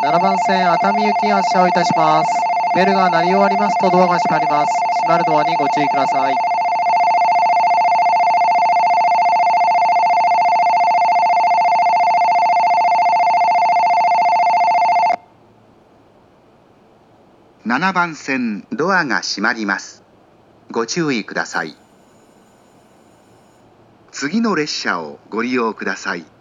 7番線熱海行き発車をいたします。ベルが鳴り終わりますとドアが閉まります。閉まるドアにご注意ください。 7番線ドアが閉まります。ご注意ください。次の列車をご利用ください。